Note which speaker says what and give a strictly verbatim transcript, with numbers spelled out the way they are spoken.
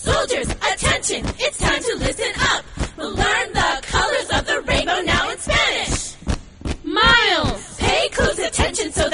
Speaker 1: Soldiers, attention, it's time to listen up. We'll learn the colors of the rainbow now in Spanish.
Speaker 2: Miles,
Speaker 1: pay close attention so